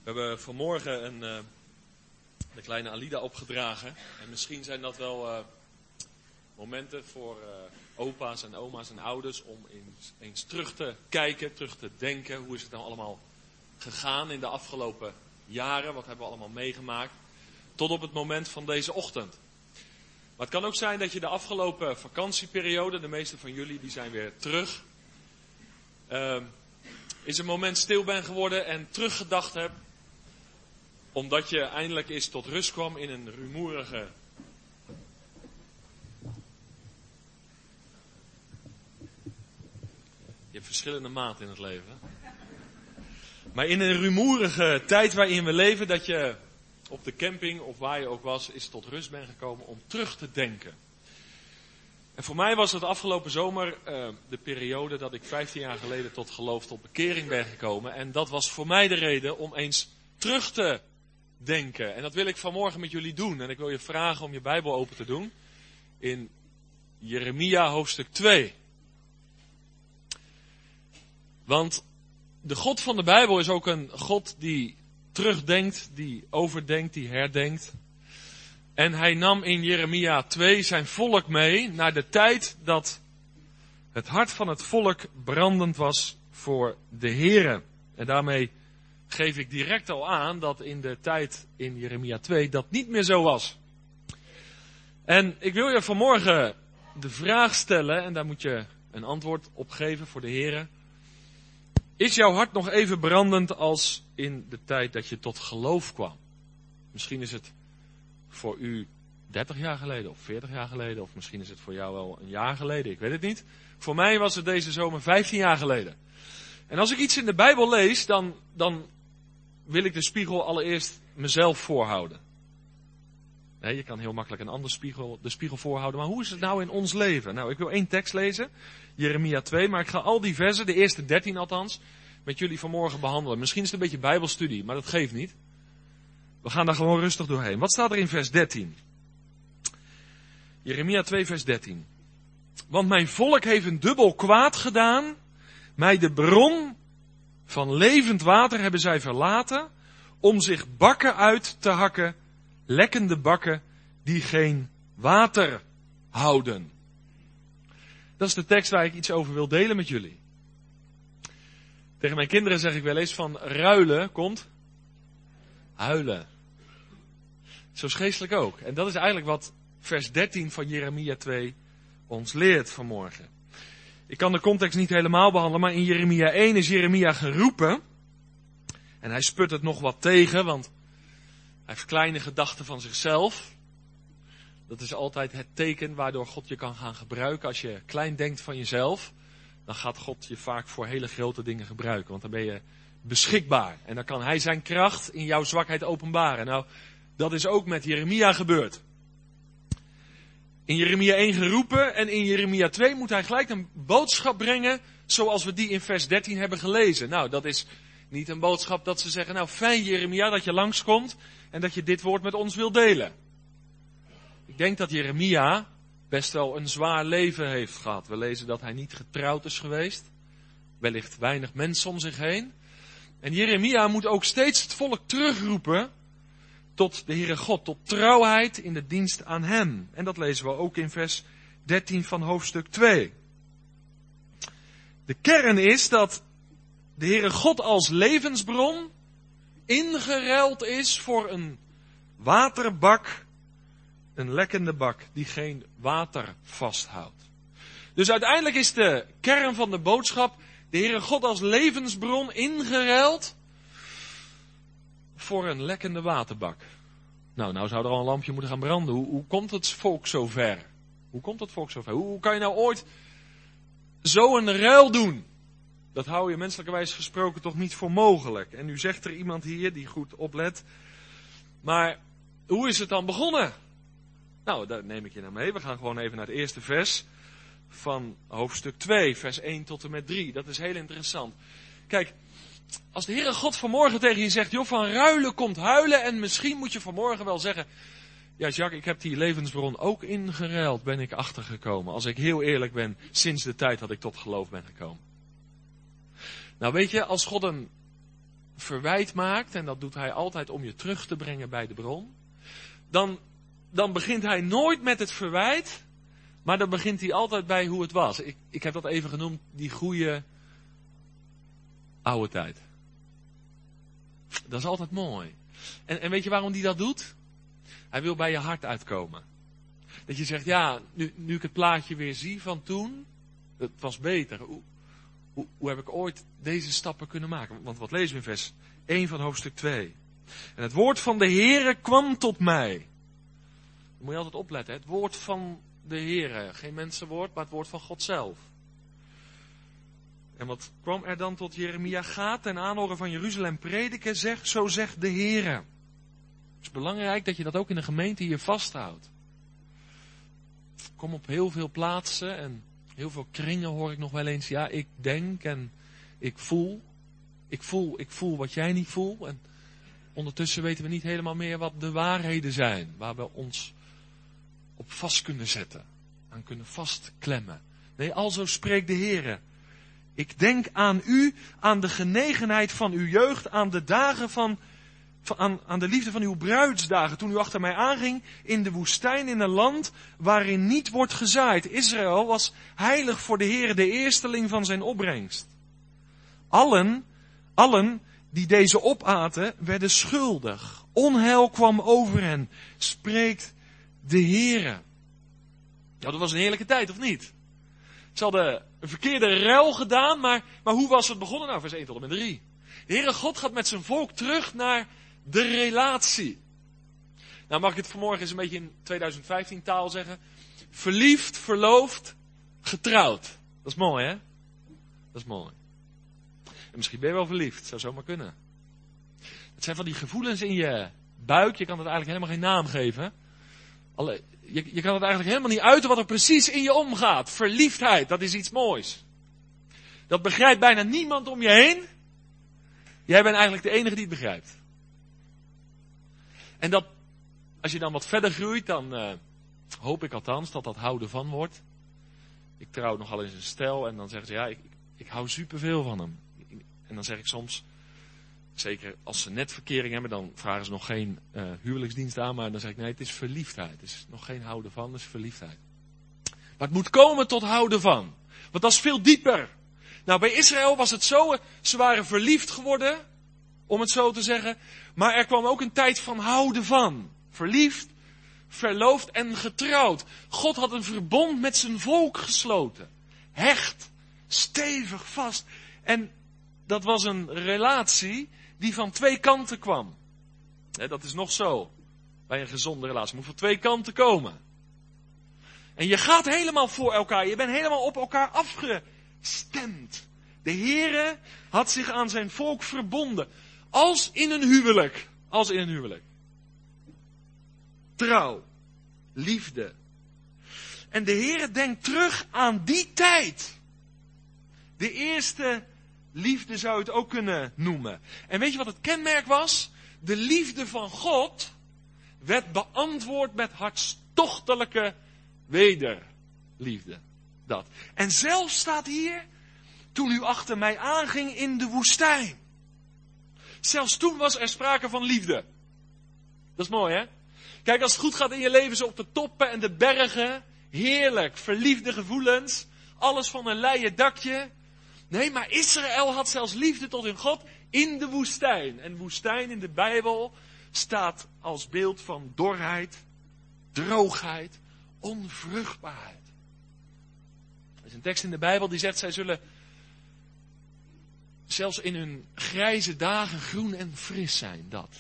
We hebben vanmorgen de kleine Alida opgedragen. En misschien zijn dat wel momenten voor opa's en oma's en ouders om eens terug te kijken, terug te denken. Hoe is het nou allemaal gegaan in de afgelopen jaren? Wat hebben we allemaal meegemaakt? Tot op het moment van deze ochtend. Maar het kan ook zijn dat je de afgelopen vakantieperiode, de meeste van jullie die zijn weer terug, is een moment stil bent geworden en teruggedacht hebt. Omdat je eindelijk eens tot rust kwam in een rumoerige... Je hebt verschillende maten in het leven. Maar in een rumoerige tijd waarin we leven, dat je op de camping of waar je ook was, is tot rust bent gekomen om terug te denken. En voor mij was het afgelopen zomer de periode dat ik 15 jaar geleden tot geloof, tot bekering ben gekomen. En dat was voor mij de reden om eens terug te denken. En dat wil ik vanmorgen met jullie doen. En ik wil je vragen om je Bijbel open te doen in Jeremia hoofdstuk 2. Want de God van de Bijbel is ook een God die terugdenkt, die overdenkt, die herdenkt. En hij nam in Jeremia 2 zijn volk mee naar de tijd dat het hart van het volk brandend was voor de Here. En daarmee geef ik direct al aan dat in de tijd in Jeremia 2 dat niet meer zo was. En ik wil je vanmorgen de vraag stellen, en daar moet je een antwoord op geven voor de Here. Is jouw hart nog even brandend als in de tijd dat je tot geloof kwam? Misschien is het voor u 30 jaar geleden of 40 jaar geleden, of misschien is het voor jou wel een jaar geleden, ik weet het niet. Voor mij was het deze zomer 15 jaar geleden. En als ik iets in de Bijbel lees, dan wil ik de spiegel allereerst mezelf voorhouden. Nee, je kan heel makkelijk een ander de spiegel voorhouden, maar hoe is het nou in ons leven? Nou, ik wil 1 tekst lezen, Jeremia 2, maar ik ga al die versen, de eerste 13 althans, met jullie vanmorgen behandelen. Misschien is het een beetje bijbelstudie, maar dat geeft niet. We gaan daar gewoon rustig doorheen. Wat staat er in vers 13? Jeremia 2 vers 13. Want mijn volk heeft een dubbel kwaad gedaan, mij de bron van levend water hebben zij verlaten, om zich bakken uit te hakken, lekkende bakken die geen water houden. Dat is de tekst waar ik iets over wil delen met jullie. Tegen mijn kinderen zeg ik wel eens van ruilen komt huilen. Zo is geestelijk ook. En dat is eigenlijk wat vers 13 van Jeremia 2 ons leert vanmorgen. Ik kan de context niet helemaal behandelen, maar in Jeremia 1 is Jeremia geroepen. En hij sput het nog wat tegen, want hij heeft kleine gedachten van zichzelf. Dat is altijd het teken waardoor God je kan gaan gebruiken. Als je klein denkt van jezelf, dan gaat God je vaak voor hele grote dingen gebruiken. Want dan ben je beschikbaar. En dan kan hij zijn kracht in jouw zwakheid openbaren. Nou, dat is ook met Jeremia gebeurd. In Jeremia 1 geroepen en in Jeremia 2 moet hij gelijk een boodschap brengen zoals we die in vers 13 hebben gelezen. Nou, dat is niet een boodschap dat ze zeggen, nou fijn Jeremia dat je langskomt en dat je dit woord met ons wil delen. Ik denk dat Jeremia best wel een zwaar leven heeft gehad. We lezen dat hij niet getrouwd is geweest. Wellicht weinig mensen om zich heen. En Jeremia moet ook steeds het volk terugroepen tot de Heere God, tot trouwheid in de dienst aan hem. En dat lezen we ook in vers 13 van hoofdstuk 2. De kern is dat de Heere God als levensbron ingeruild is voor een waterbak, een lekkende bak die geen water vasthoudt. Dus uiteindelijk is de kern van de boodschap de Heere God als levensbron ingeruild voor een lekkende waterbak. Nou zou er al een lampje moeten gaan branden. Hoe komt het volk zover? Hoe kan je nou ooit zo een ruil doen? Dat hou je menselijkerwijs gesproken toch niet voor mogelijk. En nu zegt er iemand hier die goed oplet. Maar hoe is het dan begonnen? Nou, daar neem ik je naar mee. We gaan gewoon even naar het eerste vers van hoofdstuk 2, vers 1 tot en met 3. Dat is heel interessant. Kijk, als de Heere God vanmorgen tegen je zegt, joh, van ruilen komt huilen. En misschien moet je vanmorgen wel zeggen, ja Jacques, ik heb die levensbron ook ingeruild, ben ik achtergekomen. Als ik heel eerlijk ben, sinds de tijd dat ik tot geloof ben gekomen. Nou weet je, als God een verwijt maakt, en dat doet hij altijd om je terug te brengen bij de bron, dan begint hij nooit met het verwijt, maar dan begint hij altijd bij hoe het was. Ik heb dat even genoemd, die goede oude tijd. Dat is altijd mooi. En weet je waarom hij dat doet? Hij wil bij je hart uitkomen. Dat je zegt, ja, nu ik het plaatje weer zie van toen, het was beter. Hoe heb ik ooit deze stappen kunnen maken? Want wat lezen we in vers 1 van hoofdstuk 2? En het woord van de Heere kwam tot mij. Dan moet je altijd opletten, hè? Het woord van de Heere. Geen mensenwoord, maar het woord van God zelf. En wat kwam er dan tot Jeremia? Ga ten aanhoren van Jeruzalem prediken, zeg, zo zegt de Heere. Het is belangrijk dat je dat ook in de gemeente hier vasthoudt. Ik kom op heel veel plaatsen en heel veel kringen hoor ik nog wel eens. Ja, ik denk en ik voel. Ik voel wat jij niet voelt. En ondertussen weten we niet helemaal meer wat de waarheden zijn. Waar we ons op vast kunnen zetten. Aan kunnen vastklemmen. Nee, alzo spreekt de Heere. Ik denk aan u, aan de genegenheid van uw jeugd, aan de dagen aan de liefde van uw bruidsdagen, toen u achter mij aanging in de woestijn in een land waarin niet wordt gezaaid. Israël was heilig voor de Heere, de eersteling van zijn opbrengst. Allen die deze opaten, werden schuldig. Onheil kwam over hen, spreekt de Heere. Ja, dat was een heerlijke tijd, of niet? Ze hadden een verkeerde ruil gedaan, maar hoe was het begonnen? Nou, vers 1 tot en met 3. De Heere God gaat met zijn volk terug naar de relatie. Nou, mag ik het vanmorgen eens een beetje in 2015 taal zeggen? Verliefd, verloofd, getrouwd. Dat is mooi, hè? Dat is mooi. En misschien ben je wel verliefd, zou zomaar kunnen. Het zijn van die gevoelens in je buik, je kan het eigenlijk helemaal geen naam geven. Je kan het eigenlijk helemaal niet uiten wat er precies in je omgaat. Verliefdheid, dat is iets moois. Dat begrijpt bijna niemand om je heen. Jij bent eigenlijk de enige die het begrijpt. En dat, als je dan wat verder groeit, dan hoop ik althans dat houden van wordt. Ik trouw nogal eens een stel en dan zeggen ze, ja, ik hou superveel van hem. En dan zeg ik soms, zeker als ze net verkering hebben, dan vragen ze nog geen huwelijksdienst aan, maar dan zeg ik, nee, het is verliefdheid. Het is nog geen houden van, het is verliefdheid. Maar het moet komen tot houden van. Want dat is veel dieper. Nou, bij Israël was het zo, ze waren verliefd geworden, om het zo te zeggen. Maar er kwam ook een tijd van houden van. Verliefd, verloofd en getrouwd. God had een verbond met zijn volk gesloten. Hecht, stevig, vast. En dat was een relatie die van twee kanten kwam. Dat is nog zo. Bij een gezonde relatie. Het moet van twee kanten komen. En je gaat helemaal voor elkaar. Je bent helemaal op elkaar afgestemd. De Heere had zich aan zijn volk verbonden. Als in een huwelijk. Als in een huwelijk. Trouw. Liefde. En de Heere denkt terug aan die tijd. De eerste liefde zou je het ook kunnen noemen. En weet je wat het kenmerk was? De liefde van God werd beantwoord met hartstochtelijke wederliefde. Dat. En zelfs staat hier, toen u achter mij aanging in de woestijn. Zelfs toen was er sprake van liefde. Dat is mooi, hè? Kijk, als het goed gaat in je leven, zo op de toppen en de bergen, heerlijk, verliefde gevoelens, alles van een leien dakje. Nee, maar Israël had zelfs liefde tot hun God in de woestijn. En woestijn in de Bijbel staat als beeld van dorheid, droogheid, onvruchtbaarheid. Er is een tekst in de Bijbel die zegt, zij zullen zelfs in hun grijze dagen groen en fris zijn, dat.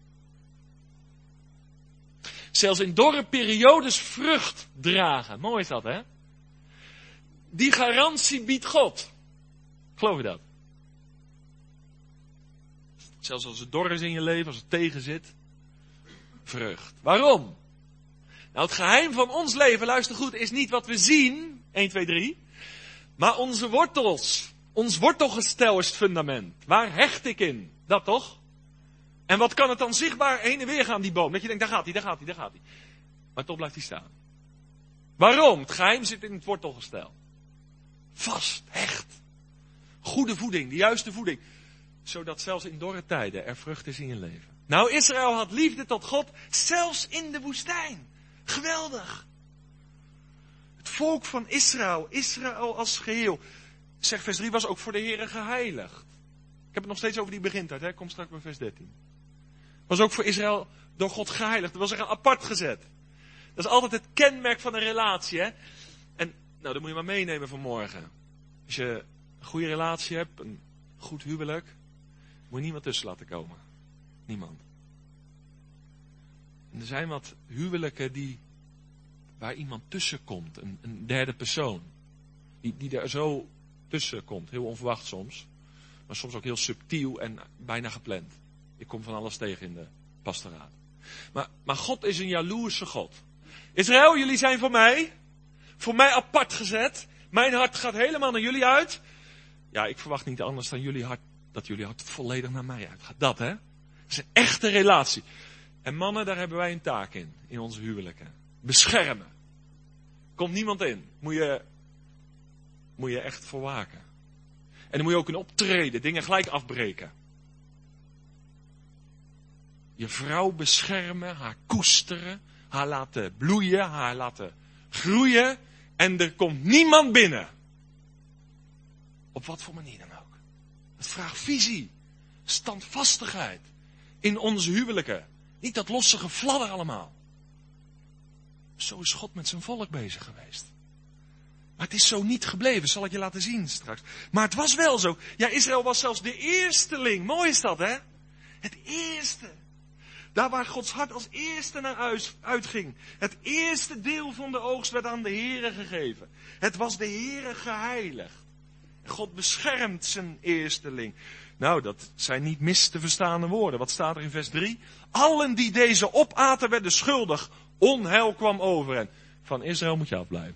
Zelfs in dorre periodes vrucht dragen. Mooi is dat, hè? Die garantie biedt God. Geloof je dat? Zelfs als het dor is in je leven, als het tegen zit. Vrucht. Waarom? Nou, het geheim van ons leven, luister goed, is niet wat we zien. 1, 2, 3. Maar onze wortels. Ons wortelgestel is het fundament. Waar hecht ik in? Dat toch? En wat kan het dan zichtbaar heen en weer gaan, die boom? Dat je denkt, daar gaat hij, daar gaat hij, daar gaat hij. Maar toch blijft hij staan. Waarom? Het geheim zit in het wortelgestel. Vast, hecht. Goede voeding, de juiste voeding. zodat zelfs in dorre tijden er vrucht is in je leven. Nou, Israël had liefde tot God, zelfs in de woestijn. Geweldig. Het volk van Israël, Israël als geheel, zegt vers 3, was ook voor de Heere geheiligd. Ik heb het nog steeds over die begintijd, hè? Kom straks bij vers 13. Was ook voor Israël door God geheiligd. Dat wil zeggen apart gezet. Dat is altijd het kenmerk van een relatie, hè? En, nou, dat moet je maar meenemen vanmorgen. Als je een goede relatie hebt, een goed huwelijk, moet je niemand tussen laten komen. Niemand. En er zijn wat huwelijken waar iemand tussen komt. Een derde persoon. Die er zo tussen komt. Heel onverwacht soms. Maar soms ook heel subtiel en bijna gepland. Ik kom van alles tegen in de pastoraat. Maar God is een jaloerse God. Israël, jullie zijn voor mij apart gezet. Mijn hart gaat helemaal naar jullie uit. Ja, ik verwacht niet anders dan dat jullie hart volledig naar mij uitgaat. Dat, hè? Dat is een echte relatie. En mannen, daar hebben wij een taak in onze huwelijken. Beschermen. Komt niemand in. Moet je echt voor waken. En dan moet je ook in optreden, dingen gelijk afbreken. Je vrouw beschermen, haar koesteren, haar laten bloeien, haar laten groeien. En er komt niemand binnen. Op wat voor manier dan ook. Het vraagt visie, standvastigheid in onze huwelijken. Niet dat losse gefladder allemaal. Zo is God met zijn volk bezig geweest. Maar het is zo niet gebleven, zal ik je laten zien straks. Maar het was wel zo. Ja, Israël was zelfs de eersteling. Mooi is dat, hè? Het eerste. Daar waar Gods hart als eerste naar uitging. Het eerste deel van de oogst werd aan de Heere gegeven. Het was de Heere geheiligd. God beschermt zijn eersteling. Nou, dat zijn niet mis te verstaande woorden. Wat staat er in vers 3? Allen die deze opaten werden schuldig. Onheil kwam over hen. Van Israël moet je afblijven.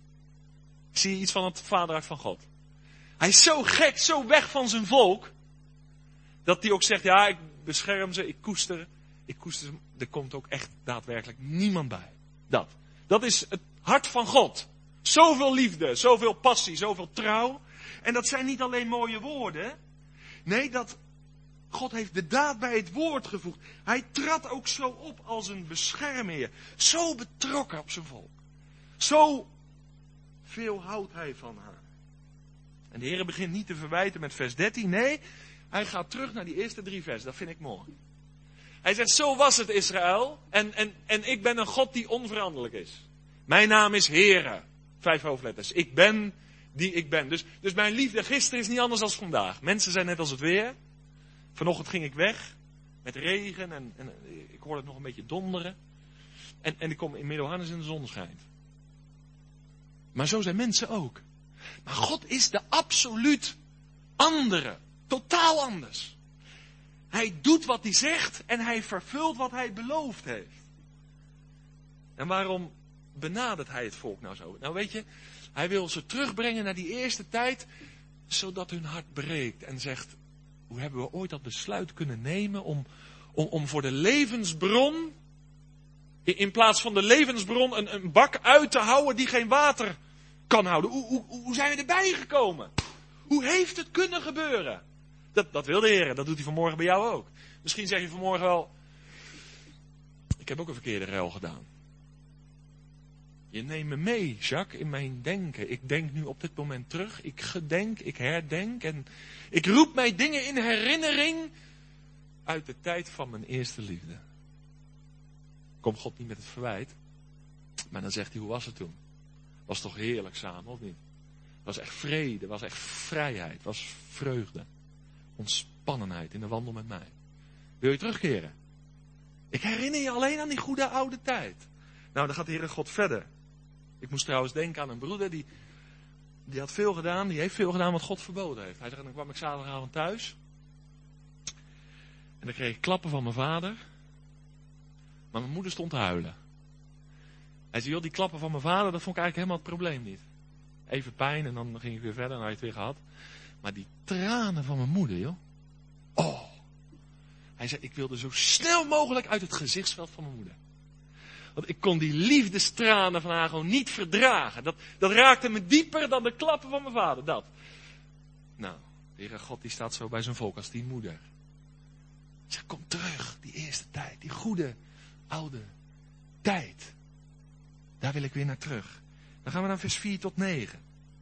Zie je iets van het vaderhart van God? Hij is zo gek, zo weg van zijn volk. Dat hij ook zegt, ja, ik bescherm ze, ik koester ze. Er komt ook echt daadwerkelijk niemand bij. Dat is het hart van God. Zoveel liefde, zoveel passie, zoveel trouw. En dat zijn niet alleen mooie woorden. Nee, God heeft de daad bij het woord gevoegd. Hij trad ook zo op als een beschermheer. Zo betrokken op zijn volk. Zo veel houdt hij van haar. En de Heer begint niet te verwijten met vers 13. Nee, hij gaat terug naar die eerste 3 versen. Dat vind ik mooi. Hij zegt, zo was het Israël. En ik ben een God die onveranderlijk is. Mijn naam is Heere. 5 hoofdletters. Ik ben die ik ben. Dus mijn liefde gisteren is niet anders dan vandaag. Mensen zijn net als het weer. Vanochtend ging ik weg. Met regen. En ik hoorde het nog een beetje donderen. En ik kom in Middelharnis en de zon schijnt. Maar zo zijn mensen ook. Maar God is de absoluut andere. Totaal anders. Hij doet wat hij zegt en hij vervult wat hij beloofd heeft. En waarom benadert hij het volk nou zo? Nou weet je, hij wil ze terugbrengen naar die eerste tijd, zodat hun hart breekt en zegt, hoe hebben we ooit dat besluit kunnen nemen om voor de levensbron, in plaats van de levensbron een bak uit te houden die geen water kan houden. Hoe zijn we erbij gekomen? Hoe heeft het kunnen gebeuren? Dat wil de Heer, dat doet hij vanmorgen bij jou ook. Misschien zeg je vanmorgen wel, ik heb ook een verkeerde ruil gedaan. Je neemt me mee, Jacques, in mijn denken. Ik denk nu op dit moment terug, ik gedenk, ik herdenk en ik roep mij dingen in herinnering uit de tijd van mijn eerste liefde. Komt God niet met het verwijt, maar dan zegt hij, hoe was het toen? Was toch heerlijk samen, of niet? Was echt vrede, was echt vrijheid, was vreugde. Ontspannenheid in de wandel met mij. Wil je terugkeren? Ik herinner je alleen aan die goede oude tijd. Nou, dan gaat de Heere God verder. Ik moest trouwens denken aan een broeder die had veel gedaan. Die heeft veel gedaan wat God verboden heeft. Hij zegt, dan kwam ik zaterdagavond thuis. En dan kreeg ik klappen van mijn vader. Maar mijn moeder stond te huilen. Hij zei, joh, die klappen van mijn vader, dat vond ik eigenlijk helemaal het probleem niet. Even pijn en dan ging ik weer verder en dan had je het weer gehad. Maar die tranen van mijn moeder, joh. Oh. Hij zei, ik wilde zo snel mogelijk uit het gezichtsveld van mijn moeder. Want ik kon die liefdestranen van haar gewoon niet verdragen. Dat raakte me dieper dan de klappen van mijn vader. Dat. Nou, De Heere God die staat zo bij zijn volk als die moeder. Zeg, kom terug, die eerste tijd, die goede, oude tijd. Daar wil ik weer naar terug. Dan gaan we naar vers 4 tot 9.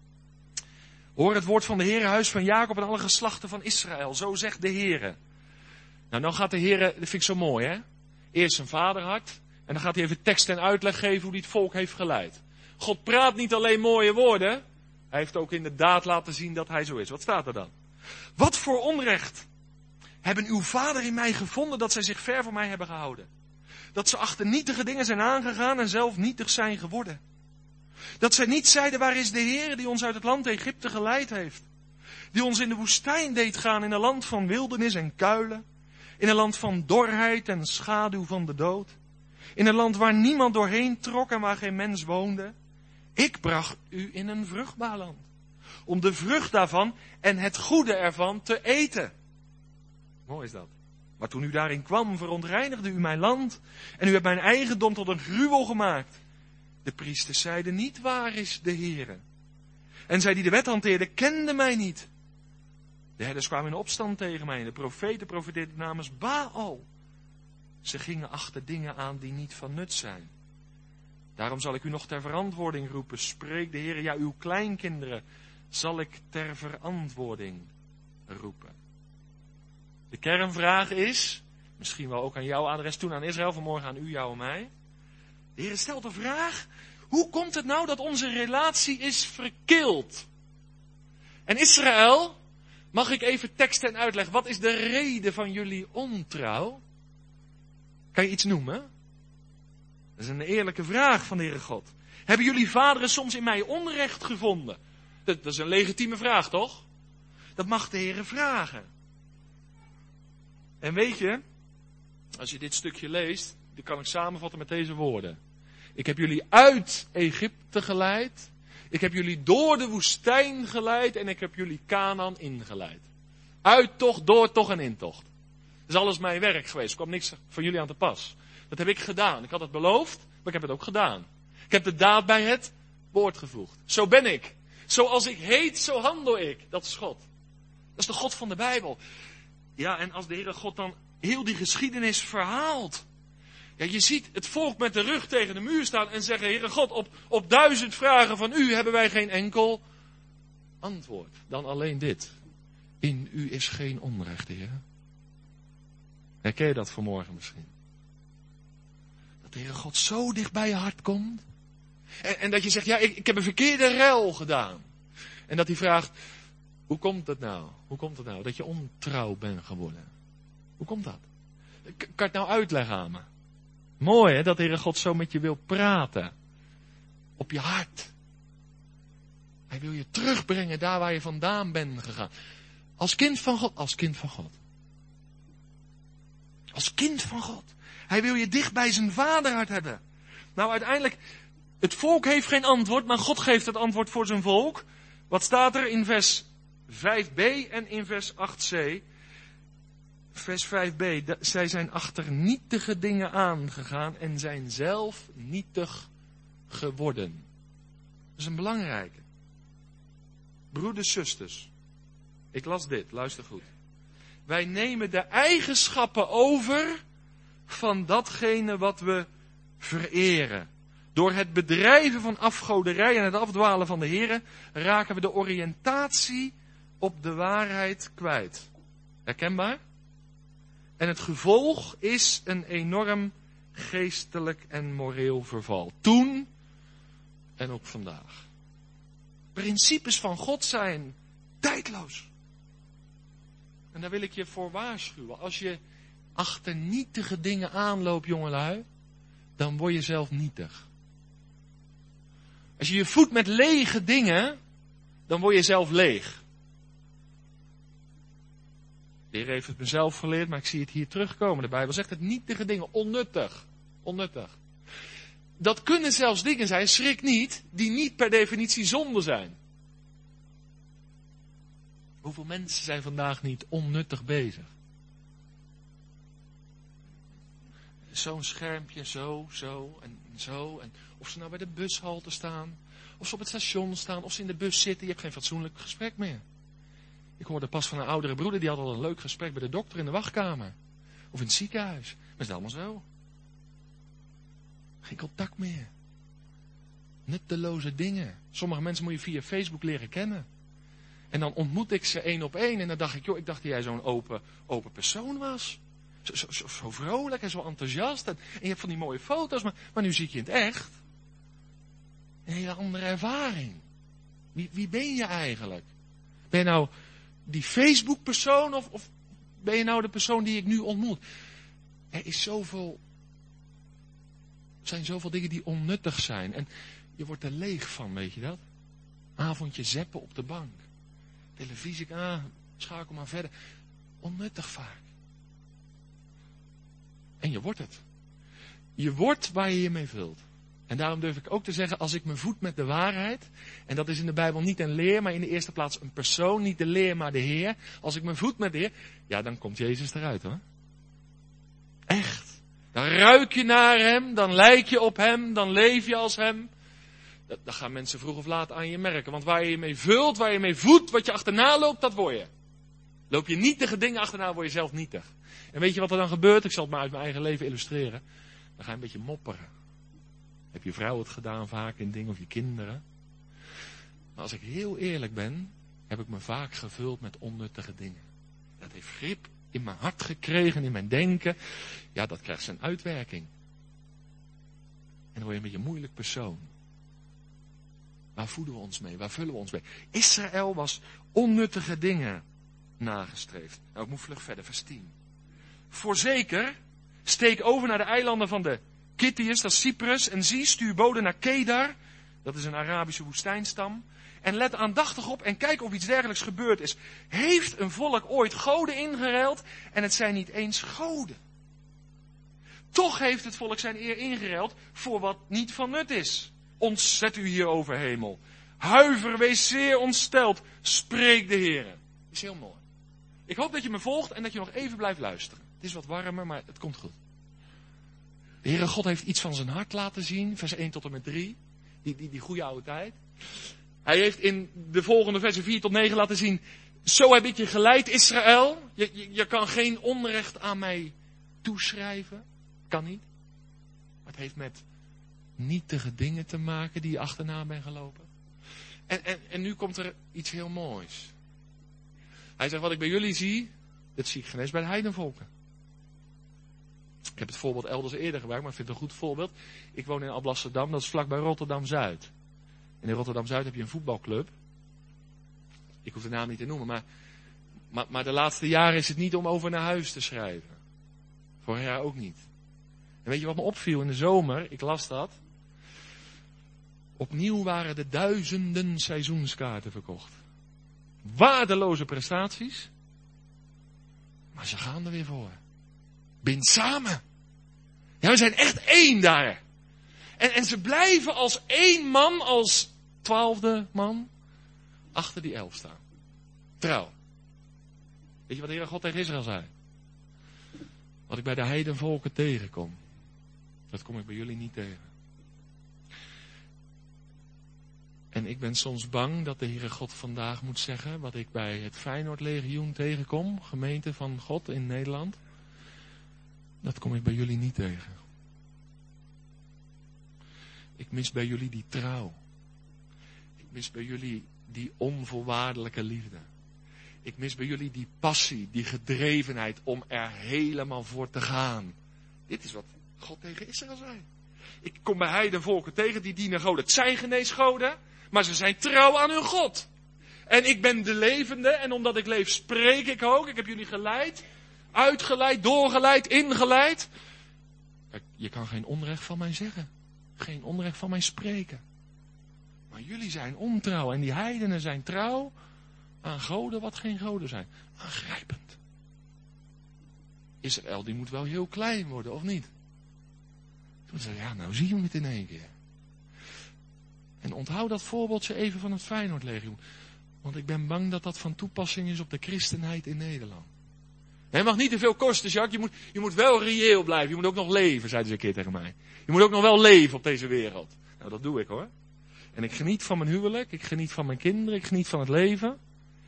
Hoor het woord van de Heere, huis van Jacob en alle geslachten van Israël. Zo zegt de Heere. Nou, dan gaat de Heere, dat vind ik zo mooi, hè. Eerst zijn vaderhart. En dan gaat hij even tekst en uitleg geven hoe hij het volk heeft geleid. God praat niet alleen mooie woorden. Hij heeft ook inderdaad laten zien dat hij zo is. Wat staat er dan? Wat voor onrecht hebben uw vader in mij gevonden dat zij zich ver van mij hebben gehouden. Dat ze achter nietige dingen zijn aangegaan en zelf nietig zijn geworden. Dat zij niet zeiden, waar is de Heer die ons uit het land Egypte geleid heeft. Die ons in de woestijn deed gaan in een land van wildernis en kuilen. In een land van dorheid en schaduw van de dood. In een land waar niemand doorheen trok en waar geen mens woonde. Ik bracht u in een vruchtbaar land. Om de vrucht daarvan en het goede ervan te eten. Mooi is dat. Maar toen u daarin kwam, verontreinigde u mijn land. En u hebt mijn eigendom tot een gruwel gemaakt. De priesters zeiden niet, waar is de Heere? En zij die de wet hanteerden, kenden mij niet. De herders kwamen in opstand tegen mij. En de profeten profeteerden namens Baal. Ze gingen achter dingen aan die niet van nut zijn. Daarom zal ik u nog ter verantwoording roepen. Spreek de Heere, ja, uw kleinkinderen zal ik ter verantwoording roepen. De kernvraag is, misschien wel ook aan jouw adres, toen aan Israël, vanmorgen aan u, jou en mij. De Heere stelt de vraag, hoe komt het nou dat onze relatie is verkeeld? En Israël, mag ik even tekst en uitleg, wat is de reden van jullie ontrouw? Kan je iets noemen? Dat is een eerlijke vraag van de Heere God. Hebben jullie vaderen soms in mij onrecht gevonden? Dat is een legitieme vraag, toch? Dat mag de Heere vragen. En weet je, als je dit stukje leest, dan kan ik samenvatten met deze woorden. Ik heb jullie uit Egypte geleid. Ik heb jullie door de woestijn geleid. En ik heb jullie Kanaan ingeleid. Uittocht, doortocht en intocht. Dat is alles mijn werk geweest. Er kwam niks van jullie aan te pas. Dat heb ik gedaan. Ik had het beloofd, maar ik heb het ook gedaan. Ik heb de daad bij het woord gevoegd. Zo ben ik. Zoals ik heet, zo handel ik. Dat is God. Dat is de God van de Bijbel. Ja, en als de Heere God dan heel die geschiedenis verhaalt. Ja, je ziet het volk met de rug tegen de muur staan en zeggen, Heere God, op 1000 vragen van u hebben wij geen enkel antwoord. Dan alleen dit. In u is geen onrecht, Heer. Herken je dat vanmorgen misschien? Dat de Heere God zo dicht bij je hart komt. En dat je zegt, ja, ik heb een verkeerde ruil gedaan. En dat hij vraagt, hoe komt het nou? Hoe komt het nou dat je ontrouw bent geworden? Hoe komt dat? Kan je het nou uitleggen aan me? Mooi hè, dat de Heere God zo met je wil praten. Op je hart. Hij wil je terugbrengen daar waar je vandaan bent gegaan. Als kind van God. Als kind van God. Als kind van God. Hij wil je dicht bij zijn vaderhart hebben. Nou uiteindelijk, het volk heeft geen antwoord, maar God geeft het antwoord voor zijn volk. Wat staat er in vers 5b en in vers 8c? Vers 5b, zij zijn achter nietige dingen aangegaan en zijn zelf nietig geworden. Dat is een belangrijke. Broeders, zusters, ik las dit, luister goed. Wij nemen de eigenschappen over van datgene wat we vereren. Door het bedrijven van afgoderij en het afdwalen van de Here raken we de oriëntatie op de waarheid kwijt. Herkenbaar? En het gevolg is een enorm geestelijk en moreel verval. Toen en ook vandaag. Principes van God zijn tijdloos. En daar wil ik je voor waarschuwen. Als je achter nietige dingen aanloopt, jongelui, dan word je zelf nietig. Als je je voedt met lege dingen, dan word je zelf leeg. De Heer heeft het mezelf geleerd, maar ik zie het hier terugkomen. De Bijbel zegt het nietige dingen, onnuttig. Onnuttig. Dat kunnen zelfs dingen zijn, schrik niet, die niet per definitie zonde zijn. Hoeveel mensen zijn vandaag niet onnuttig bezig? Zo'n schermpje, zo en zo. En of ze nou bij de bushalte staan, of ze op het station staan, of ze in de bus zitten. Je hebt geen fatsoenlijk gesprek meer. Ik hoorde pas van een oudere broeder, die had al een leuk gesprek bij de dokter in de wachtkamer. Of in het ziekenhuis. Maar het is allemaal zo. Geen contact meer. Nutteloze dingen. Sommige mensen moet je via Facebook leren kennen. En dan ontmoet ik ze 1 op 1. En dan dacht ik, joh, ik dacht dat jij zo'n open persoon was. Zo vrolijk en zo enthousiast. En je hebt van die mooie foto's. Maar nu zie ik je in het echt. Een hele andere ervaring. Wie ben je eigenlijk? Ben je nou die Facebook persoon of ben je nou de persoon die ik nu ontmoet? Er zijn zoveel dingen die onnuttig zijn. En je wordt er leeg van, weet je dat? Avondje zeppen op de bank. Televisie, schakel maar verder. Onnuttig vaak. En je wordt het. Je wordt waar je je mee vult. En daarom durf ik ook te zeggen, als ik me voed met de waarheid, en dat is in de Bijbel niet een leer, maar in de eerste plaats een persoon, niet de leer, maar de Heer. Als ik me voed met de Heer, ja, dan komt Jezus eruit, hoor. Echt. Dan ruik je naar Hem, dan lijk je op Hem, dan leef je als Hem. Dat gaan mensen vroeg of laat aan je merken. Want waar je je mee vult, waar je mee voedt, wat je achterna loopt, dat word je. Loop je nietige dingen achterna, word je zelf nietig. En weet je wat er dan gebeurt? Ik zal het maar uit mijn eigen leven illustreren. Dan ga je een beetje mopperen. Heb je vrouw het gedaan vaak in dingen of je kinderen? Maar als ik heel eerlijk ben, heb ik me vaak gevuld met onnuttige dingen. Dat heeft grip in mijn hart gekregen, in mijn denken. Ja, dat krijgt zijn uitwerking. En dan word je een beetje een moeilijk persoon. Waar voeden we ons mee? Waar vullen we ons mee? Israël was onnuttige dingen nagestreefd. Nou, ik moet vlug verder, vers 10. Voorzeker, steek over naar de eilanden van de Kittiërs, dat is Cyprus, en zie, stuur boden naar Kedar, dat is een Arabische woestijnstam, en let aandachtig op en kijk of iets dergelijks gebeurd is. Heeft een volk ooit goden ingeruild en het zijn niet eens goden? Toch heeft het volk zijn eer ingeruild voor wat niet van nut is. Ontzet u hierover, hemel. Huiver, wees zeer ontsteld, spreekt de Heer. Is heel mooi. Ik hoop dat je me volgt en dat je nog even blijft luisteren. Het is wat warmer, maar het komt goed. De Heere God heeft iets van zijn hart laten zien, vers 1 tot en met 3. Die goede oude tijd. Hij heeft in de volgende versen 4 tot 9 laten zien, zo heb ik je geleid, Israël. Je kan geen onrecht aan mij toeschrijven. Kan niet. Maar het heeft met nietige dingen te maken die je achterna bent gelopen. En nu komt er iets heel moois. Hij zegt, wat ik bij jullie zie, dat zie ik geen eens bij de heidenvolken. Ik heb het voorbeeld elders eerder gebruikt, maar ik vind het een goed voorbeeld. Ik woon in Alblasserdam, dat is vlakbij Rotterdam-Zuid. En in Rotterdam-Zuid heb je een voetbalclub. Ik hoef de naam niet te noemen, maar de laatste jaren is het niet om over naar huis te schrijven. Vorig jaar ook niet. En weet je wat me opviel in de zomer? Ik las dat. Opnieuw waren er duizenden seizoenskaarten verkocht. Waardeloze prestaties. Maar ze gaan er weer voor. Bind samen. Ja, we zijn echt één daar. En ze blijven als één man, als 12e man, achter die 11 staan. Trouw. Weet je wat de Heere God tegen Israël zei? Wat ik bij de heidenvolken tegenkom, dat kom ik bij jullie niet tegen. En ik ben soms bang dat de Heere God vandaag moet zeggen, wat ik bij het Feyenoordlegioen tegenkom, gemeente van God in Nederland, dat kom ik bij jullie niet tegen. Ik mis bij jullie die trouw. Ik mis bij jullie die onvoorwaardelijke liefde. Ik mis bij jullie die passie, die gedrevenheid om er helemaal voor te gaan. Dit is wat God tegen Israël zei. Ik kom bij heidenvolken tegen, die dienen goden. Het zijn geneesgoden, maar ze zijn trouw aan hun God. En ik ben de levende, en omdat ik leef spreek ik ook. Ik heb jullie geleid, uitgeleid, doorgeleid, ingeleid. Je kan geen onrecht van mij zeggen. Geen onrecht van mij spreken. Maar jullie zijn ontrouw en die heidenen zijn trouw aan goden wat geen goden zijn. Aangrijpend. Israël die moet wel heel klein worden, of niet? Toen zei ja, nou zien we het in één keer. En onthoud dat voorbeeldje even van het Feyenoordlegioen. Want ik ben bang dat dat van toepassing is op de christenheid in Nederland. Het mag niet te veel kosten, Jacques. Je moet wel reëel blijven. Je moet ook nog leven, zeiden ze een keer tegen mij. Je moet ook nog wel leven op deze wereld. Nou, dat doe ik hoor. En ik geniet van mijn huwelijk. Ik geniet van mijn kinderen. Ik geniet van het leven.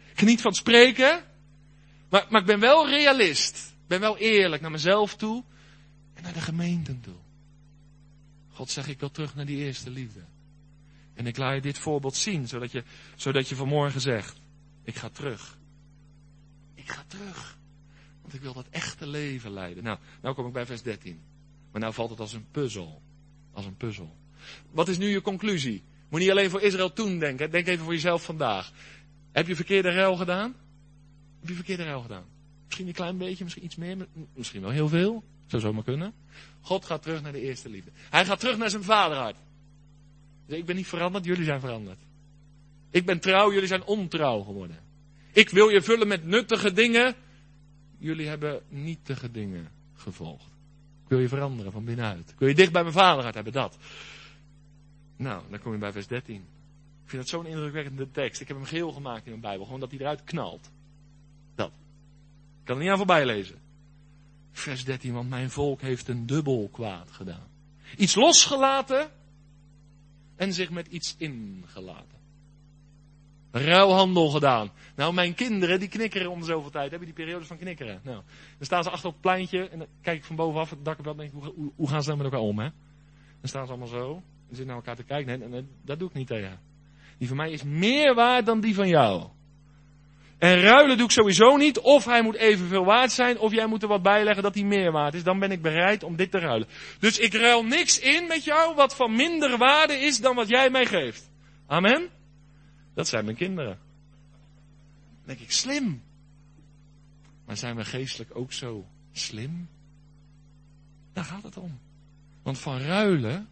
Ik geniet van het spreken. Maar ik ben wel realist. Ik ben wel eerlijk naar mezelf toe. En naar de gemeenten toe. God zegt, ik wil terug naar die eerste liefde. En ik laat je dit voorbeeld zien. Zodat je vanmorgen zegt, ik ga terug. Ik ga terug. Want ik wil dat echte leven leiden. Nou kom ik bij vers 13. Maar nou valt het als een puzzel. Als een puzzel. Wat is nu je conclusie? Moet niet alleen voor Israël toen denken. Denk even voor jezelf vandaag. Heb je verkeerde ruil gedaan? Heb je verkeerde ruil gedaan? Misschien een klein beetje, misschien iets meer. Misschien wel heel veel. Zou zomaar kunnen. God gaat terug naar de eerste liefde. Hij gaat terug naar zijn vaderhart. Dus ik ben niet veranderd, jullie zijn veranderd. Ik ben trouw, jullie zijn ontrouw geworden. Ik wil je vullen met nuttige dingen. Jullie hebben nietige dingen gevolgd. Ik wil je veranderen van binnenuit. Ik wil je dicht bij mijn vaderhart hebben, dat. Nou, dan kom je bij vers 13. Ik vind dat zo'n indrukwekkende tekst. Ik heb hem geel gemaakt in mijn Bijbel. Gewoon dat hij eruit knalt. Dat. Ik kan er niet aan voorbij lezen. Vers 13, want mijn volk heeft een dubbel kwaad gedaan. Iets losgelaten en zich met iets ingelaten. Ruilhandel gedaan. Nou, mijn kinderen die knikkeren om zoveel tijd. Heb je die periodes van knikkeren? Nou, dan staan ze achter op het pleintje en dan kijk ik van bovenaf het dak op en denk ik, hoe gaan ze dan met elkaar om, hè? Dan staan ze allemaal zo en zitten naar elkaar te kijken. En dat doe ik niet tegen. Die van mij is meer waard dan die van jou. En ruilen doe ik sowieso niet. Of hij moet evenveel waard zijn, of jij moet er wat bijleggen dat hij meer waard is. Dan ben ik bereid om dit te ruilen. Dus ik ruil niks in met jou wat van minder waarde is dan wat jij mij geeft. Amen? Dat zijn mijn kinderen. Dan denk ik, slim. Maar zijn we geestelijk ook zo slim? Daar gaat het om. Want van ruilen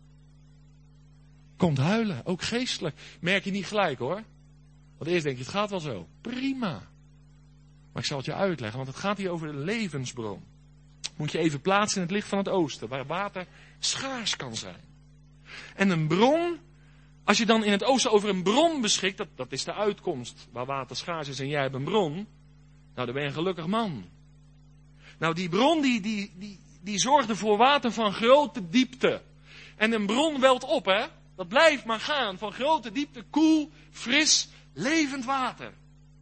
komt huilen, ook geestelijk. Merk je niet gelijk hoor. Want eerst denk je, het gaat wel zo. Prima. Maar ik zal het je uitleggen, want het gaat hier over de levensbron. Moet je even plaatsen in het licht van het oosten, waar water schaars kan zijn. En een bron, als je dan in het oosten over een bron beschikt, dat is de uitkomst, waar water schaars is en jij hebt een bron, nou dan ben je een gelukkig man. Nou die bron die zorgde voor water van grote diepte. En een bron welt op, hè. Dat blijft maar gaan, van grote diepte, koel, fris, levend water.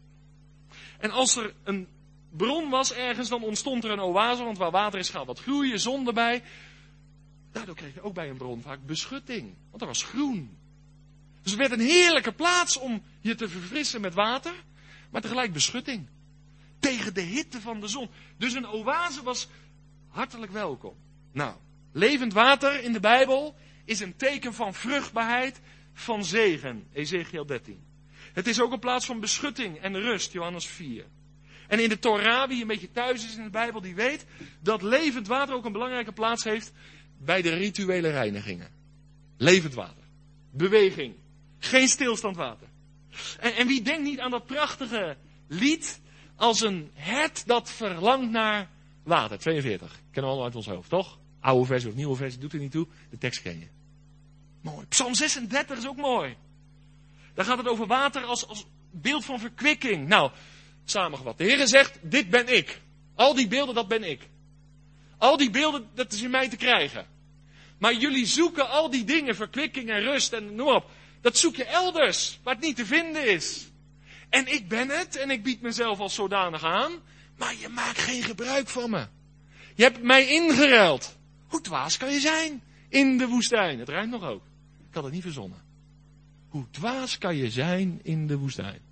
En als er een bron was ergens, dan ontstond er een oase, want waar water is gaat wat groeien, zon erbij. Daardoor kreeg je ook bij een bron vaak beschutting, want er was groen. Dus het werd een heerlijke plaats om je te verfrissen met water, maar tegelijk beschutting. Tegen de hitte van de zon. Dus een oase was hartelijk welkom. Nou, levend water in de Bijbel is een teken van vruchtbaarheid, van zegen. Ezekiel 13. Het is ook een plaats van beschutting en rust, Johannes 4. En in de Torah, wie een beetje thuis is in de Bijbel, die weet dat levend water ook een belangrijke plaats heeft bij de rituele reinigingen. Levend water. Beweging. Geen stilstand water. En wie denkt niet aan dat prachtige lied als een hert dat verlangt naar water. 42. Kennen we allemaal uit ons hoofd, toch? Oude versie of nieuwe versie, doet er niet toe. De tekst ken je. Mooi. Psalm 36 is ook mooi. Daar gaat het over water als beeld van verkwikking. Nou, samengevat. De Heer zegt, dit ben ik. Al die beelden, dat ben ik. Al die beelden, dat is in mij te krijgen. Maar jullie zoeken al die dingen, verkwikking en rust en noem op. Dat zoek je elders, waar het niet te vinden is. En ik ben het, en ik bied mezelf als zodanig aan. Maar je maakt geen gebruik van me. Je hebt mij ingeruild. Hoe dwaas kan je zijn in de woestijn? Het rijmt nog ook. Ik had het niet verzonnen. Hoe dwaas kan je zijn in de woestijn?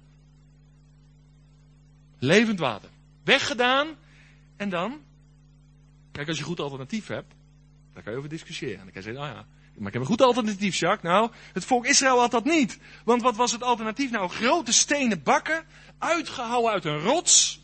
Levend water. Weggedaan. En dan? Kijk, als je een goed alternatief hebt, daar kan je over discussiëren. Dan kan je zeggen, oh ja, maar ik heb een goed alternatief, Jacques. Nou, het volk Israël had dat niet. Want wat was het alternatief? Nou, grote stenen bakken, uitgehouwen uit een rots.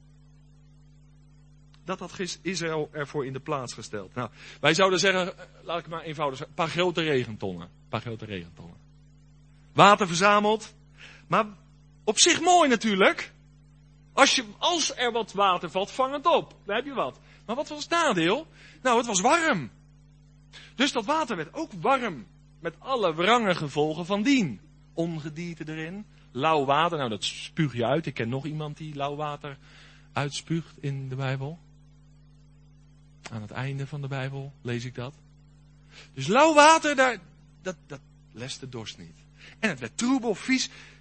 Dat had Israël ervoor in de plaats gesteld. Nou, wij zouden zeggen, laat ik maar eenvoudig zeggen, een paar grote regentonnen. Een paar grote regentonnen. Water verzameld. Maar op zich mooi natuurlijk. Als er wat water valt, vang het op. Dan heb je wat. Maar wat was het nadeel? Nou, het was warm. Dus dat water werd ook warm. Met alle wrange gevolgen van dien. Ongedierte erin. Lauw water, nou dat spuug je uit. Ik ken nog iemand die lauw water uitspuugt in de Bijbel. Aan het einde van de Bijbel lees ik dat. Dus lauw water, dat lest de dorst niet. En het werd troebel, vies.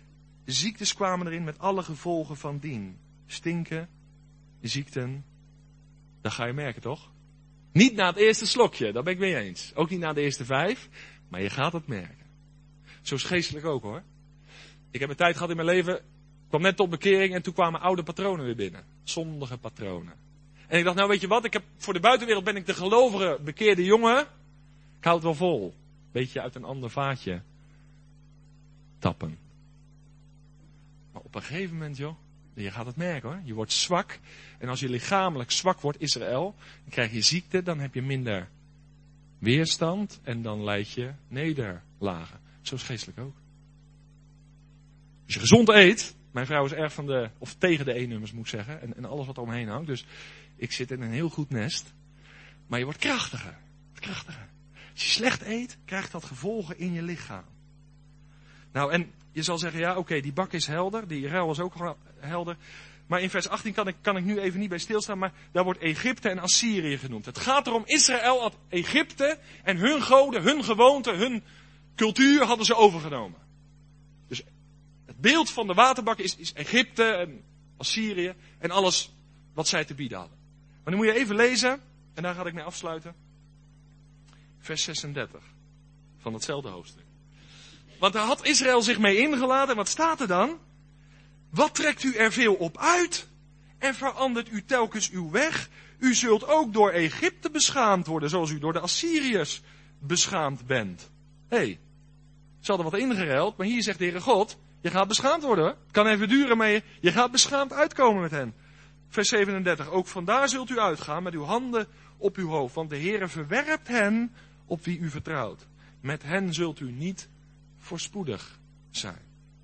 ziektes kwamen erin met alle gevolgen van dien. Stinken, ziekten, dat ga je merken toch? Niet na het eerste slokje, daar ben ik mee eens. Ook niet na de eerste 5, maar je gaat het merken. Zo is geestelijk ook hoor. Ik heb een tijd gehad in mijn leven, kwam net tot bekering en toen kwamen oude patronen weer binnen. Zondige patronen. En ik dacht, nou weet je wat, voor de buitenwereld ben ik de gelovige, bekeerde jongen. Ik hou het wel vol. Beetje uit een ander vaatje tappen. Maar op een gegeven moment, joh, je gaat het merken hoor. Je wordt zwak. En als je lichamelijk zwak wordt, Israël, dan krijg je ziekte, dan heb je minder weerstand en dan leid je nederlagen. Zo is geestelijk ook. Als je gezond eet, mijn vrouw is erg tegen de E-nummers moet ik zeggen, en alles wat er omheen hangt, dus ik zit in een heel goed nest, maar je wordt krachtiger. Als je slecht eet, krijgt dat gevolgen in je lichaam. Nou, en je zal zeggen, ja, oké, die bak is helder, die ruil was ook helder. Maar in vers 18 kan ik nu even niet bij stilstaan, maar daar wordt Egypte en Assyrië genoemd. Het gaat erom, Israël had Egypte en hun goden, hun gewoonten, hun cultuur hadden ze overgenomen. Dus het beeld van de waterbak is Egypte en Assyrië en alles wat zij te bieden hadden. Maar nu moet je even lezen, en daar ga ik mee afsluiten. Vers 36 van hetzelfde hoofdstuk. Want daar had Israël zich mee ingelaten. En wat staat er dan? Wat trekt u er veel op uit? En verandert u telkens uw weg? U zult ook door Egypte beschaamd worden, zoals u door de Assyriërs beschaamd bent. Ze hadden wat ingeruild, maar hier zegt de Heere God, je gaat beschaamd worden. Het kan even duren, maar je gaat beschaamd uitkomen met hen. Vers 37, ook vandaar zult u uitgaan met uw handen op uw hoofd, want de Heere verwerpt hen op wie u vertrouwt. Met hen zult u niet voorspoedig zijn.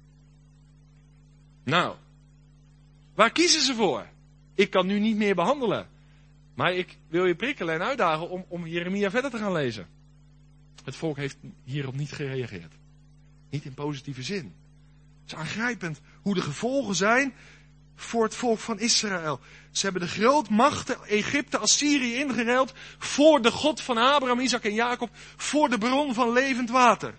Nou, waar kiezen ze voor? Ik kan nu niet meer behandelen. Maar ik wil je prikkelen en uitdagen om Jeremia verder te gaan lezen. Het volk heeft hierop niet gereageerd. Niet in positieve zin. Het is aangrijpend hoe de gevolgen zijn voor het volk van Israël. Ze hebben de grootmachten Egypte, Assyrië ingeruild voor de God van Abraham, Isaac en Jacob, voor de bron van levend water.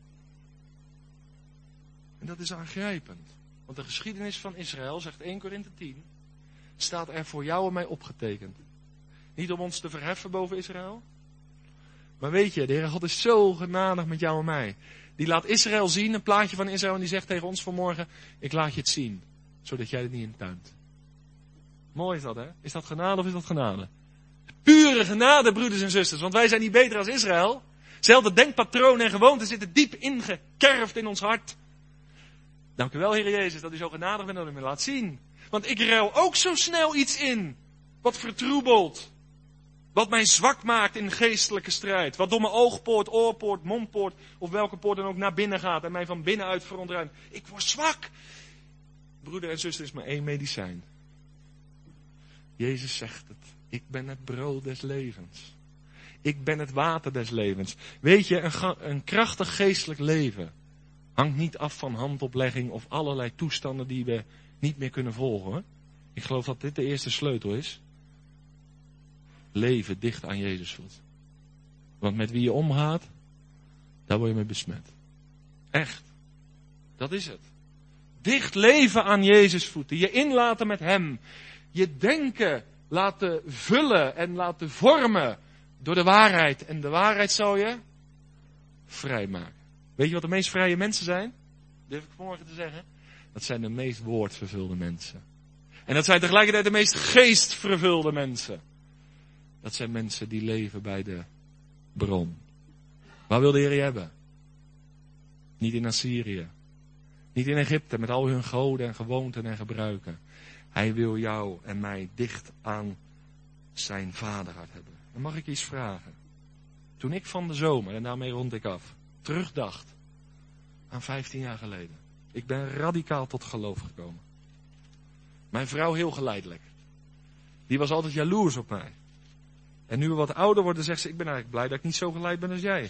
En dat is aangrijpend. Want de geschiedenis van Israël, zegt 1 Korinthe 10, staat er voor jou en mij opgetekend. Niet om ons te verheffen boven Israël. Maar weet je, de Heere God is zo genadig met jou en mij. Die laat Israël zien, een plaatje van Israël, en die zegt tegen ons vanmorgen, ik laat je het zien, zodat jij het niet intuint. Mooi is dat, hè? Is dat genade of is dat genade? Pure genade, broeders en zusters, want wij zijn niet beter als Israël. Zelfde denkpatronen en gewoonten zitten diep ingekerfd in ons hart. Dank u wel, Heer Jezus, dat u zo genadig bent dat u me laat zien. Want ik ruil ook zo snel iets in, wat vertroebelt. Wat mij zwak maakt in geestelijke strijd. Wat door mijn oogpoort, oorpoort, mondpoort of welke poort dan ook naar binnen gaat en mij van binnenuit verontruimt. Ik word zwak. Broeder en zuster, is maar één medicijn. Jezus zegt het. Ik ben het brood des levens. Ik ben het water des levens. Weet je, een krachtig geestelijk leven hangt niet af van handoplegging of allerlei toestanden die we niet meer kunnen volgen. Hoor. Ik geloof dat dit de eerste sleutel is. Leven dicht aan Jezus voet. Want met wie je omgaat, daar word je mee besmet. Echt. Dat is het. Dicht leven aan Jezus voeten. Je inlaten met Hem. Je denken laten vullen en laten vormen door de waarheid. En de waarheid zal je vrijmaken. Weet je wat de meest vrije mensen zijn? Durf ik vanmorgen te zeggen? Dat zijn de meest woordvervulde mensen. En dat zijn tegelijkertijd de meest geestvervulde mensen. Dat zijn mensen die leven bij de bron. Waar wil de Heer je hebben? Niet in Assyrië. Niet in Egypte met al hun goden en gewoonten en gebruiken. Hij wil jou en mij dicht aan zijn vaderhart hebben. Dan mag ik iets vragen. Toen ik van de zomer, en daarmee rond ik af, terugdacht aan 15 jaar geleden. Ik ben radicaal tot geloof gekomen. Mijn vrouw heel geleidelijk. Die was altijd jaloers op mij. En nu we wat ouder worden, zegt ze, ik ben eigenlijk blij dat ik niet zo geleid ben als jij.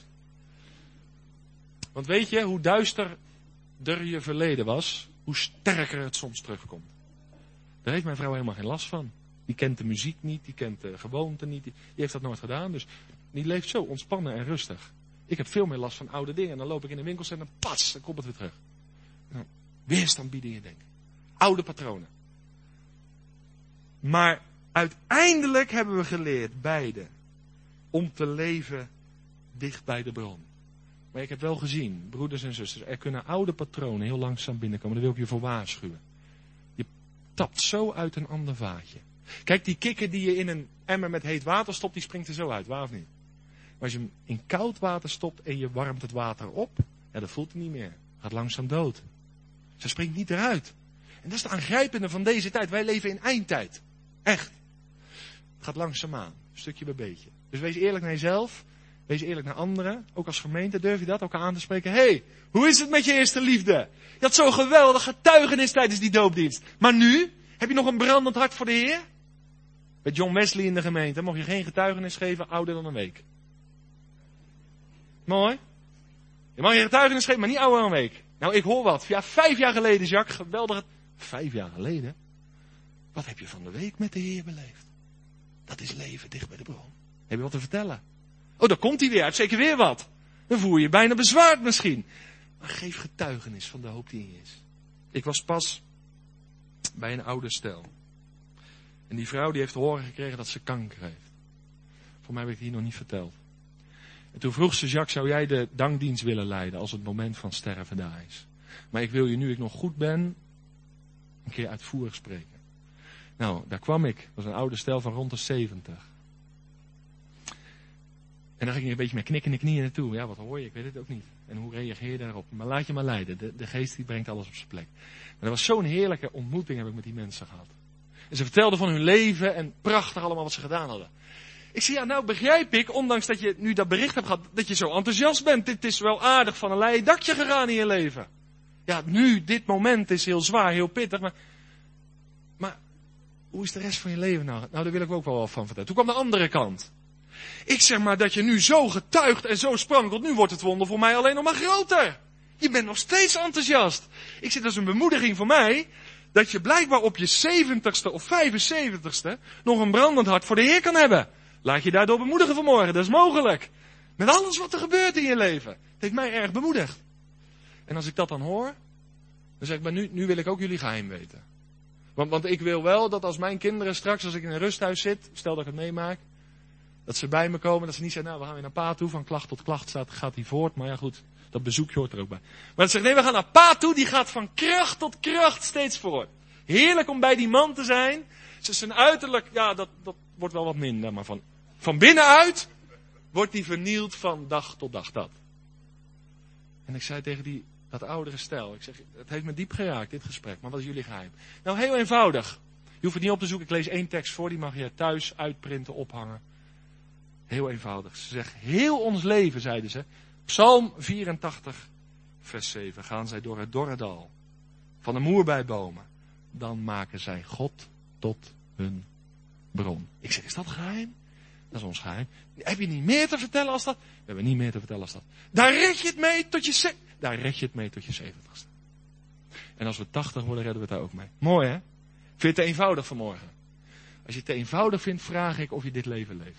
Want weet je, hoe duisterder je verleden was, hoe sterker het soms terugkomt. Daar heeft mijn vrouw helemaal geen last van. Die kent de muziek niet, die kent de gewoonten niet. Die heeft dat nooit gedaan, dus die leeft zo ontspannen en rustig. Ik heb veel meer last van oude dingen. En dan loop ik in de winkelcentrum en pas, dan komt het weer terug. Nou, weerstand bieden in je denken. Oude patronen. Maar uiteindelijk hebben we geleerd, beide, om te leven dicht bij de bron. Maar ik heb wel gezien, broeders en zusters, er kunnen oude patronen heel langzaam binnenkomen. Daar wil ik je voor waarschuwen. Je tapt zo uit een ander vaatje. Kijk, die kikker die je in een emmer met heet water stopt, die springt er zo uit, waar of niet? Maar als je hem in koud water stopt en je warmt het water op, ja, dat voelt hij niet meer. Gaat langzaam dood. Ze springt niet eruit. En dat is het aangrijpende van deze tijd. Wij leven in eindtijd. Echt. Het gaat langzaamaan. Stukje bij beetje. Dus wees eerlijk naar jezelf. Wees eerlijk naar anderen. Ook als gemeente durf je dat elkaar aan te spreken. Hey, hoe is het met je eerste liefde? Je had zo'n geweldig getuigenis tijdens die doopdienst. Maar nu? Heb je nog een brandend hart voor de Heer? Bij John Wesley in de gemeente mocht je geen getuigenis geven ouder dan een week. Mooi. Je mag je getuigenis geven, maar niet ouder dan een week. Nou, ik hoor wat. Ja, 5 jaar geleden, Jacques. Geweldig. 5 jaar geleden? Wat heb je van de week met de Heer beleefd? Dat is leven dicht bij de bron. Heb je wat te vertellen? Oh, dan komt hij weer. Hij heeft zeker weer wat. Dan voel je je bijna bezwaard misschien. Maar geef getuigenis van de hoop die in je is. Ik was pas bij een oude stel. En die vrouw die heeft te horen gekregen dat ze kanker heeft. Voor mij heb ik het hier nog niet verteld. En toen vroeg ze, Jacques, zou jij de dankdienst willen leiden als het moment van sterven daar is? Maar ik wil je, nu ik nog goed ben, een keer uitvoerig spreken. Nou, daar kwam ik. Dat was een oude stel van rond de 70. En daar ging ik een beetje met knikkende knieën naartoe. Ja, wat hoor je? Ik weet het ook niet. En hoe reageer je daarop? Maar laat je maar leiden. De geest die brengt alles op zijn plek. Maar dat was zo'n heerlijke ontmoeting heb ik met die mensen gehad. En ze vertelden van hun leven en prachtig allemaal wat ze gedaan hadden. Ik zei, ja, nou begrijp ik, ondanks dat je nu dat bericht hebt gehad, dat je zo enthousiast bent. Dit is wel aardig van een leien dakje gegaan in je leven. Ja, nu, dit moment is heel zwaar, heel pittig, maar hoe is de rest van je leven nou? Nou, daar wil ik ook wel wat van vertellen. Toen kwam de andere kant. Ik zeg maar dat je nu zo getuigt en zo sprankelt, nu wordt het wonder voor mij alleen nog maar groter. Je bent nog steeds enthousiast. Ik zeg, dat is een bemoediging voor mij, dat je blijkbaar op je 70ste of 75ste nog een brandend hart voor de Heer kan hebben. Laat je daardoor bemoedigen vanmorgen, dat is mogelijk. Met alles wat er gebeurt in je leven. Het heeft mij erg bemoedigd. En als ik dat dan hoor, dan zeg ik, maar nu wil ik ook jullie geheim weten. Want ik wil wel dat als mijn kinderen straks, als ik in een rusthuis zit, stel dat ik het meemaak, dat ze bij me komen, dat ze niet zeggen, nou we gaan weer naar pa toe, van klacht tot klacht gaat hij voort. Maar ja goed, dat bezoekje hoort er ook bij. Maar dat ze zeggen, nee we gaan naar pa toe, die gaat van kracht tot kracht steeds voort. Heerlijk om bij die man te zijn. Zijn uiterlijk, ja dat wordt wel wat minder, maar van binnenuit wordt die vernield van dag tot dag dat. En ik zei tegen dat oudere stel, ik zeg, het heeft me diep geraakt dit gesprek, maar wat is jullie geheim? Nou heel eenvoudig. Je hoeft het niet op te zoeken, ik lees 1 tekst voor, die mag je thuis uitprinten, ophangen. Heel eenvoudig. Ze zegt, heel ons leven, zeiden ze. Psalm 84, vers 7. Gaan zij door het dorre dal van de moerbeibomen, dan maken zij God tot hun bron. Ik zeg, is dat geheim? Dat is ons geheim. Heb je niet meer te vertellen als dat? We hebben niet meer te vertellen als dat. Daar red je het mee tot je 70ste. En als we 80 worden, redden we het daar ook mee. Mooi hè? Vind je het te eenvoudig vanmorgen? Als je het te eenvoudig vindt, vraag ik of je dit leven leeft.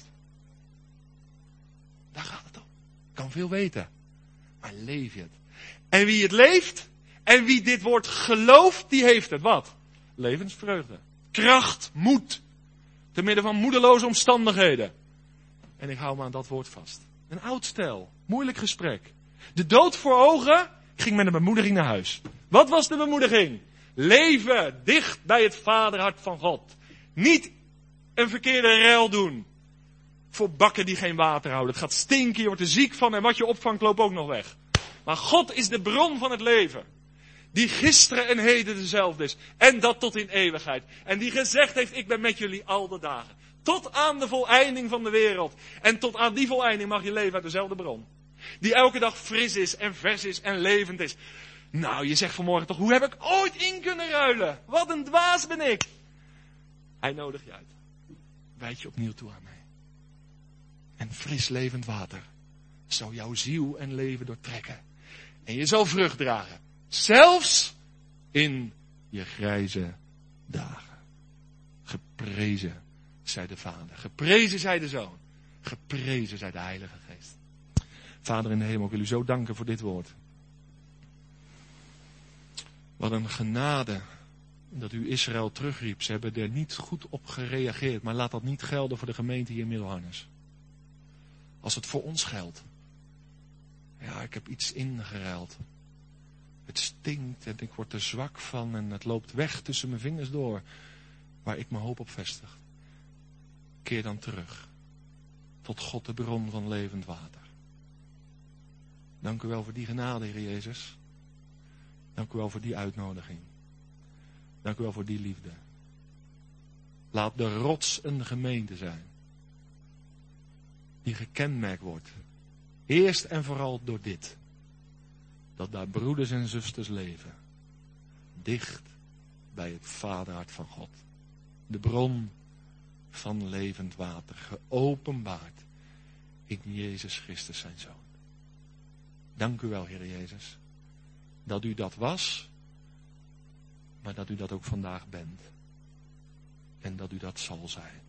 Daar gaat het om. Kan veel weten. Maar leef je het? En wie het leeft, en wie dit woord gelooft, die heeft het. Wat? Levensvreugde. Kracht, moed. Te midden van moedeloze omstandigheden. En ik hou me aan dat woord vast. Een oud stel. Moeilijk gesprek. De dood voor ogen. Ik ging met een bemoediging naar huis. Wat was de bemoediging? Leven dicht bij het vaderhart van God. Niet een verkeerde ruil doen. Voor bakken die geen water houden. Het gaat stinken, je wordt er ziek van en wat je opvangt loopt ook nog weg. Maar God is de bron van het leven. Die gisteren en heden dezelfde is. En dat tot in eeuwigheid. En die gezegd heeft, ik ben met jullie al de dagen. Tot aan de voleinding van de wereld. En tot aan die voleinding mag je leven uit dezelfde bron. Die elke dag fris is en vers is en levend is. Nou, je zegt vanmorgen toch, hoe heb ik ooit in kunnen ruilen? Wat een dwaas ben ik. Hij nodigt je uit. Wijd je opnieuw toe aan mij. En fris levend water zal jouw ziel en leven doortrekken. En je zal vrucht dragen. Zelfs in je grijze dagen. Geprezen zij de Vader. Geprezen zij de Zoon. Geprezen zij de Heilige Geest. Vader in de hemel, ik wil u zo danken voor dit woord. Wat een genade dat u Israël terugriep. Ze hebben er niet goed op gereageerd. Maar laat dat niet gelden voor de gemeente hier in Middelharnis. Als het voor ons geldt. Ja, ik heb iets ingeruild. Het stinkt en ik word er zwak van en het loopt weg tussen mijn vingers door. Waar ik mijn hoop op vestig. Keer dan terug. Tot God de bron van levend water. Dank u wel voor die genade, Heer Jezus. Dank u wel voor die uitnodiging. Dank u wel voor die liefde. Laat de rots een gemeente zijn. Die gekenmerkt wordt. Eerst en vooral door dit. Dat daar broeders en zusters leven. Dicht bij het vaderhart van God. De bron van levend water. Geopenbaard in Jezus Christus zijn Zoon. Dank u wel, Heer Jezus. Dat u dat was. Maar dat u dat ook vandaag bent. En dat u dat zal zijn.